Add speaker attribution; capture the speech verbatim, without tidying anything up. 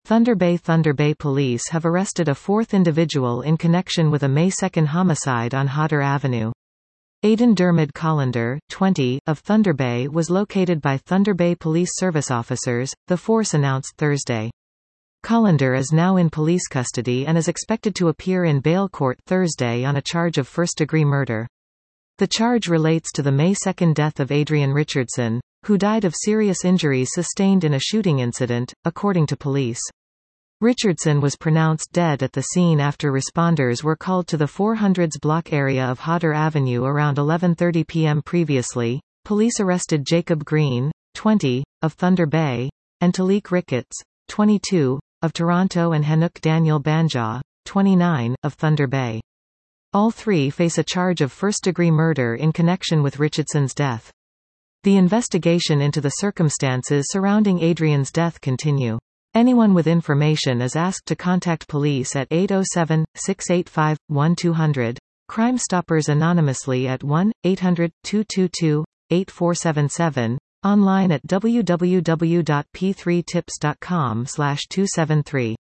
Speaker 1: Thunder Bay Thunder Bay police have arrested a fourth individual in connection with a May second homicide on Hodder Avenue. Aidan Dermot Collender, twenty, of Thunder Bay was located by Thunder Bay Police Service officers, the force announced Thursday. Collender is now in police custody and is expected to appear in bail court Thursday on a charge of first-degree murder. The charge relates to the May second death of Adrian Richardson, who died of serious injuries sustained in a shooting incident, according to police. Richardson was pronounced dead at the scene after responders were called to the four hundreds block area of Hodder Avenue around eleven thirty p m Previously, police arrested Jacob Green, twenty, of Thunder Bay, and Talik Ricketts, twenty-two, of Toronto and Hanuk Daniel Banja, twenty-nine, of Thunder Bay. All three face a charge of first-degree murder in connection with Richardson's death. The investigation into the circumstances surrounding Adrian's death continue. Anyone with information is asked to contact police at eight oh seven, six eight five, one two zero zero, Crime Stoppers anonymously at one eight hundred, two two two, eight four seven seven, online at w w w dot p three tips dot com slash two seven three.